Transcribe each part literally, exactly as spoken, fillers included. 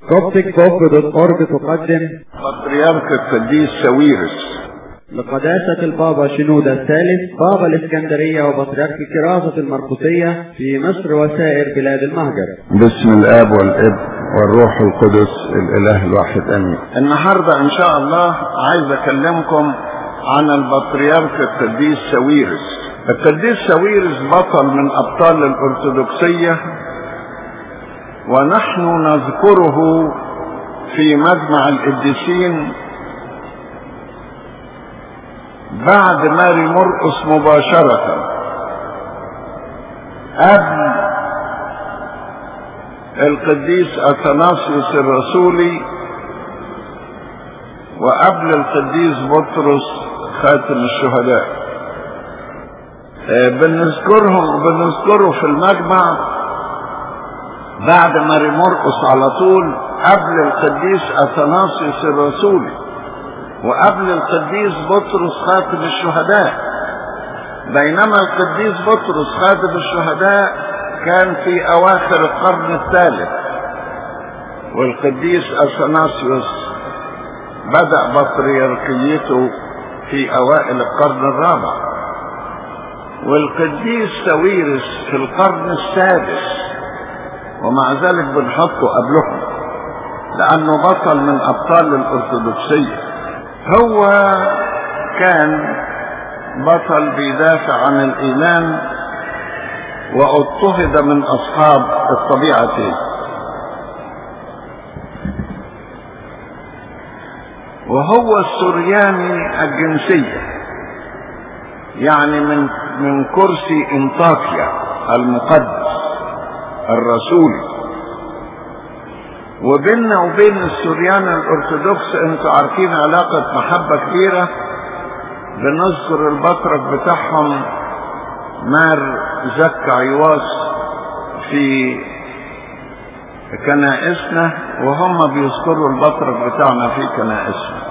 كوبتك بوب دوت أورج تقدم بطريرك القديس ساويرس لقداسة البابا شنودة الثالث بابا الإسكندرية وبطريرك كراسة المرقسية في مصر وسائر بلاد المهجر. باسم الآب والابن والروح القدس الإله الواحد آمين. النهارده إن شاء الله عايز أكلمكم عن البطريرك القديس ساويرس. القديس ساويرس بطل من أبطال الأرثوذكسية، ونحن نذكره في مجمع القديسين بعد ماري مرقس مباشرة، قبل القديس أثناسيوس الرسولي وقبل القديس بطرس خاتم الشهداء. بنذكرهم بنذكره في المجمع بعد ماري مرقس على طول، قبل القديس أثناسيوس الرسولي وقبل القديس بطرس خاتم الشهداء. بينما القديس بطرس خاتم الشهداء كان في أواخر القرن الثالث، والقديس أثناسيوس بدأ بطريركيته في أوائل القرن الرابع، والقديس ساويرس في القرن السادس، ومع ذلك بنحطه قبلهم لأنه بطل من أبطال الأرثوذكسية. هو كان بطل بيدافع عن الإيمان، واضطهد من أصحاب الطبيعة، وهو السرياني الجنسية، يعني من من كرسي انطاكيا المقدس الرسولي. وبيننا وبين السريان الأرثوذكس انتوا عارفين علاقة محبة كبيرة. بنذكر البطرك بتاعهم مار زكا عيواس في كنائسنا، وهم بيذكروا البطرك بتاعنا في كنائسنا.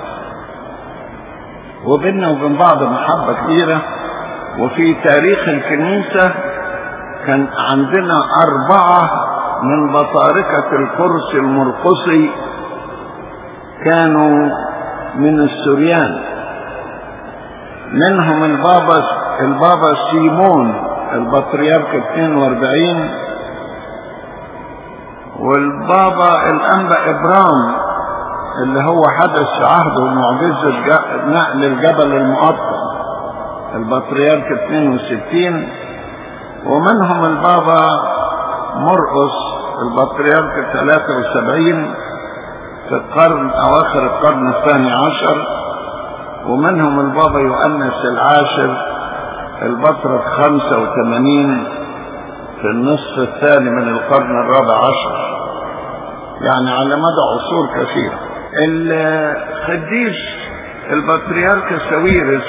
وبيننا وبين بعض محبة كبيرة. وفي تاريخ الكنيسة كان عندنا أربعة من بطاركة الكرسي المرقسي كانوا من السريان، منهم البابا البابا سيمون البطريرك اثنين وأربعين، والبابا الأنبا إبرام اللي هو حدث في عهده معجزة نقل الجبل المقطم البطريرك اثنين وستين، ومنهم البابا مرقس البطريرك ثلاثة وسبعين في القرن أواخر القرن الثاني عشر، ومنهم البابا يؤنس العاشر البطرك خمسة وثمانين في النصف الثاني من القرن الرابع عشر، يعني على مدى عصور كثيرة. القديس البطريرك ساويرس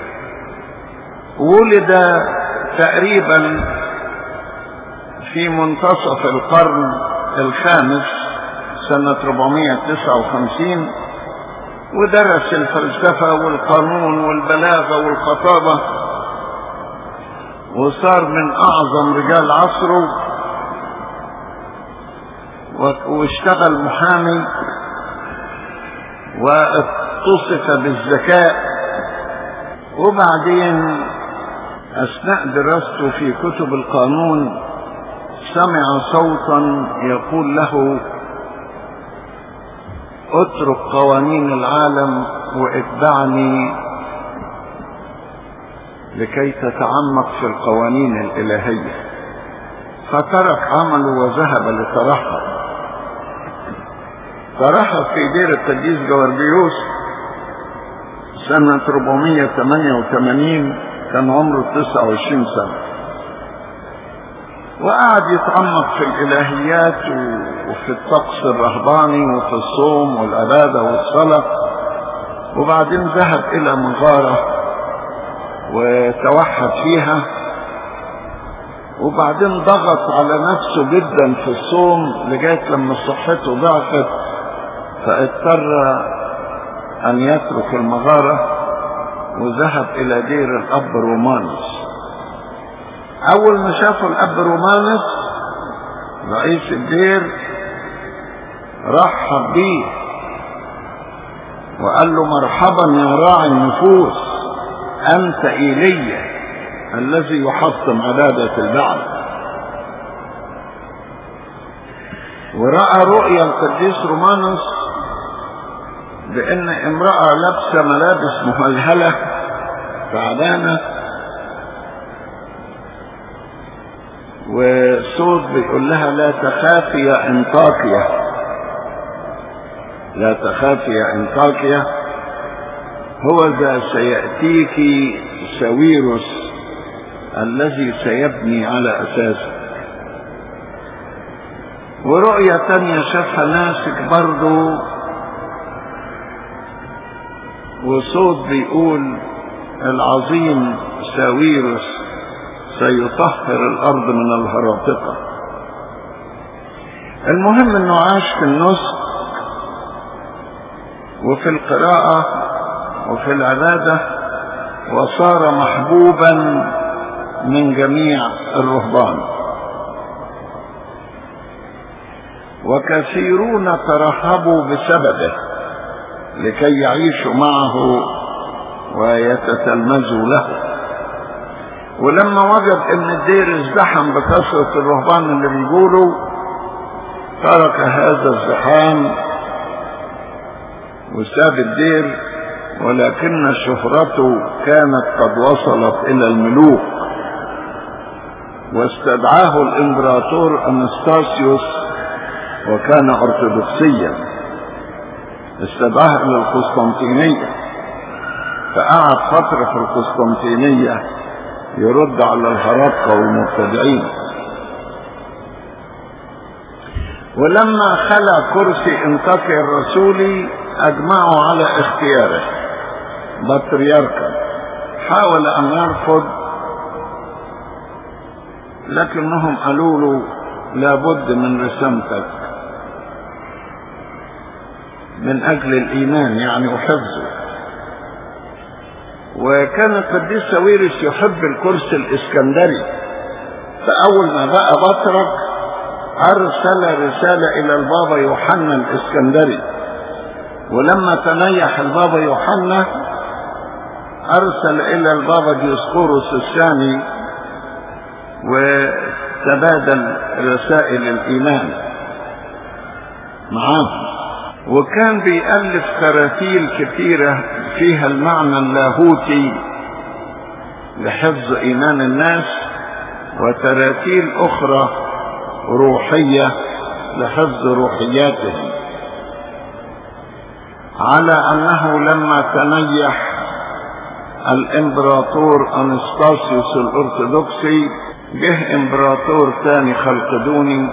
ولد تقريبا في منتصف القرن الخامس سنة أربعمائة وتسعة وخمسين، ودرس الفلسفة والقانون والبلاغة والخطابة، وصار من أعظم رجال عصره، واشتغل محامي، واتصف بالذكاء. وبعدين أثناء دراسته في كتب القانون سمع صوتا يقول له: اترك قوانين العالم واتبعني لكي تتعمق في القوانين الإلهية. فترك عمله وذهب لترحب. ترحب في دير القديس جورجيوس سنة أربعمائة وثمانية وثمانين، كان عمره تسعة وعشرين سنة، وقعد يتعمق في الإلهيات وفي الطقس الرهباني وفي الصوم والعبادة والصلاة. وبعدين ذهب إلى مغارة وتوحد فيها، وبعدين ضغط على نفسه جدا في الصوم لغاية لما صحته ضعفت، فاضطر أن يترك المغارة وذهب إلى دير الأب رومانوس. أول ما شافوا الأب رومانوس رئيس الدير رحب بيه وقال له مرحبا يا راعي النفوس، أنت إيليا الذي يحطم عبادة البعل. ورأى رؤيا القديس رومانوس بأن امرأة لابسة ملابس مهلهلة تعبانة وصوت بيقول لها لا تخافي يا انطاكيا، لا تخافي يا انطاكيا، هو ذا سيأتيك ساويرس الذي سيبني على أساسه. ورؤية تانية شافها ناسك برضو وصوت بيقول العظيم ساويرس سيطهر الأرض من الهراطقة. المهم انه عاش في النسك وفي القراءة وفي العبادة، وصار محبوبا من جميع الرهبان، وكثيرون ترهبوا بسببه لكي يعيشوا معه ويتتلمذوا له. ولما وجد ان الدير ازدحم بكثرة الرهبان اللي بيقولوا، ترك هذا الزحام وساب الدير، ولكن شهرته كانت قد وصلت الى الملوك، واستدعاه الامبراطور انستاسيوس وكان ارثوذكسيا، استدعاه الى القسطنطينية، فقعد فترة في القسطنطينية يرد على الهراطقة والمبتدعين. ولما خلى كرسي انطاكيا الرسولي اجمعوا على اختياره بطريركا، حاول ان يرفض لكنهم قالوا له لابد من رسامتك من اجل الايمان يعني وحفظه. وكان القديس ساويرس يحب الكرسي الاسكندري، فاول ما بقى بطرك ارسل رسالة الى البابا يوحنا الاسكندري، ولما تنيح البابا يوحنا ارسل الى البابا ديوسقورس الثاني، وتبادل رسائل الايمان معاه. وكان بيألف تراتيل كثيرة فيها المعنى اللاهوتي لحفظ ايمان الناس، وتراتيل اخرى روحية لحفظ روحياتهم، على انه لما تنيح الامبراطور انستاسيوس الارثوذكسي جه امبراطور ثاني خلقدوني،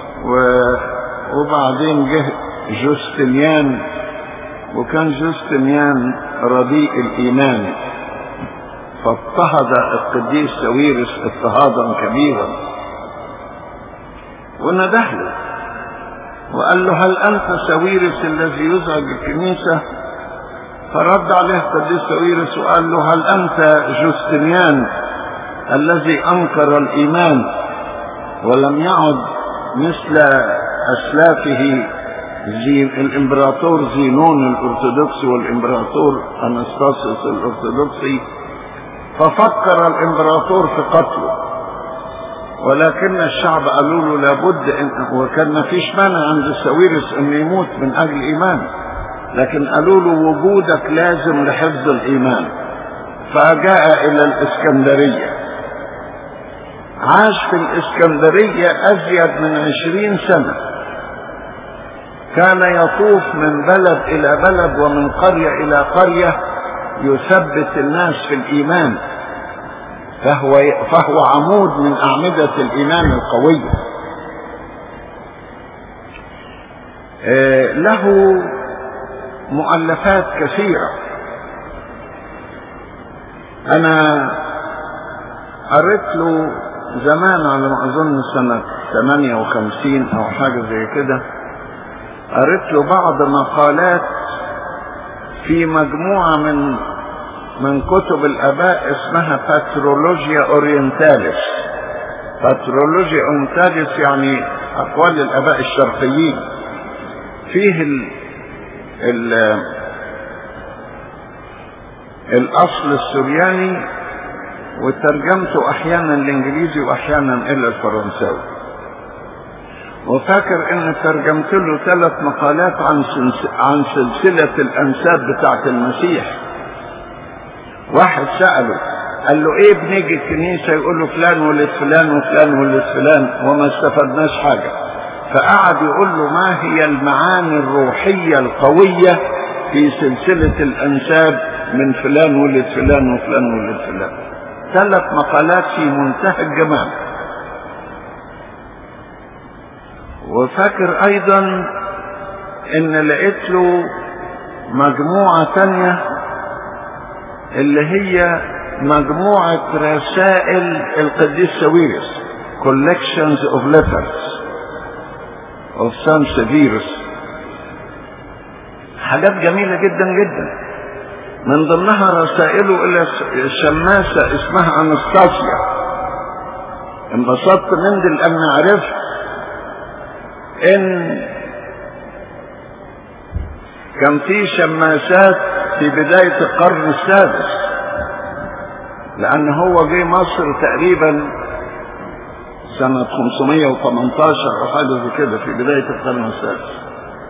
وبعدين جه جوستنيان، وكان جوستنيان رديء الايمان، فاضطهد القديس ساويرس اضطهادا كبيرا، وندح له وقال له هل انت ساويرس الذي يزعج الكنيسة؟ فرد عليه القديس ساويرس وقال له هل انت جوستنيان الذي انكر الايمان ولم يعد مثل اسلافه زي الامبراطور زينون الارثوذكسي والامبراطور انستاسيوس الارثوذكسي؟ ففكر الامبراطور في قتله، ولكن الشعب قالوا له لابد إن، وكان ما فيش مانع عند ساويرس انه يموت من اجل ايمان، لكن قالوا له وجودك لازم لحفظ الايمان، فجاء الى الاسكندرية. عاش في الاسكندرية ازيد من عشرين سنة، كان يطوف من بلد الى بلد ومن قرية الى قرية يثبت الناس في الايمان، فهو فهو عمود من اعمدة الايمان القوية. له مؤلفات كثيرة. انا قريت له زمان على ما اظن سنة ثمانية وخمسين او حاجة زي كده، قريت له بعض مقالات في مجموعة من من كتب الاباء اسمها باترولوجيا اورينتاليس. باترولوجيا اورينتاليس يعني اقوال الاباء الشرقيين. فيه ال ال الأصل السرياني، وترجمته أحيانا الإنجليزي وأحيانا إلى الفرنساوي. وفاكر إن ترجمت له ثلاث مقالات عن عن سلسلة الأنساب بتاعت المسيح. واحد سأله قال له إيه بنيجي الكنيسة يقول له فلان ولد فلان وفلان ولد فلان وما استفدناش حاجة. فقعد يقول له ما هي المعاني الروحية القوية في سلسلة الأنساب من فلان ولد فلان وفلان ولد فلان. ثلاث مقالات في منتهى الجمال. وفاكر أيضا إن لقيت له مجموعة تانية اللي هي مجموعة رسائل القديس ساويرس، collections of letters of Saint Severus. حاجات جميلة جدا جدا. من ضمنها رسائله إلى شماسة اسمها أنستاسيا. انبسطت من دي لأن عرفت إن كان في شماسات في بداية القرن السادس، لأن هو جه مصر تقريبا سنة خمسمائة وثمانية عشر أو حاجة زي كده في بداية القرن السادس.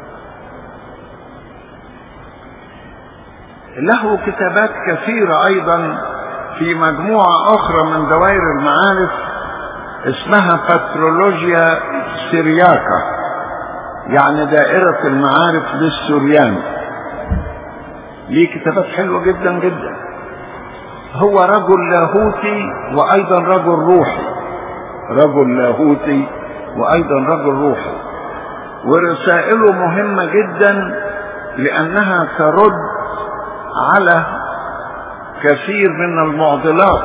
له كتابات كثيرة أيضا في مجموعة أخرى من دوائر المعارف اسمها باترولوجيا سيرياكا، يعني دائرة المعارف للسوريان. ليه كتابات حلوة جدا جدا. هو رجل لاهوتي وأيضا رجل روحي، رجل لاهوتي وأيضا رجل روحي. ورسائله مهمة جدا لأنها ترد على كثير من المعضلات.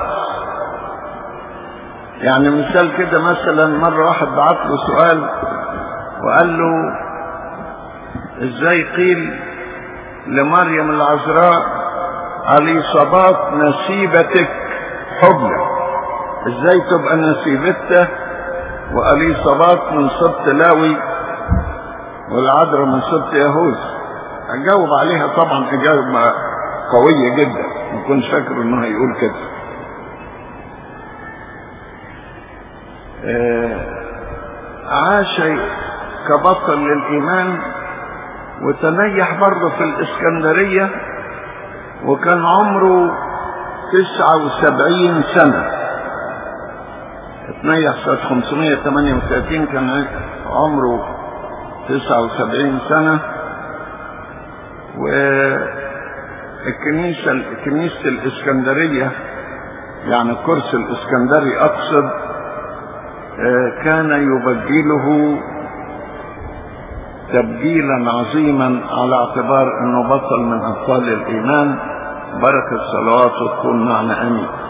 يعني مثال كده، مثلا مرة واحد بعت له سؤال وقال له ازاي قيل لمريم العذراء أليصابات نسيبتك حبلى؟ ازاي تبقى نسيبته وأليصابات من سبط لاوي والعذراء من سبط يهوذا؟ اجاوب عليها طبعا اجابة قوية جدا، ما كنتش فاكر انه هيقول كده. آه عاش كبطل للإيمان، وتنيح برضه في الإسكندرية، وكان عمره تسعة وسبعين سنة. اتنيح سنة خمسمائة وثمانية وثلاثين، كان عمره تسعة وسبعين سنة. والكنيسة كنيسة الإسكندرية، يعني الكرسي الإسكندري أقصد، كان يبجله تبجيلا عظيما على اعتبار انه بطل من ابطال الايمان. بركة صلواته تكون معنا امين.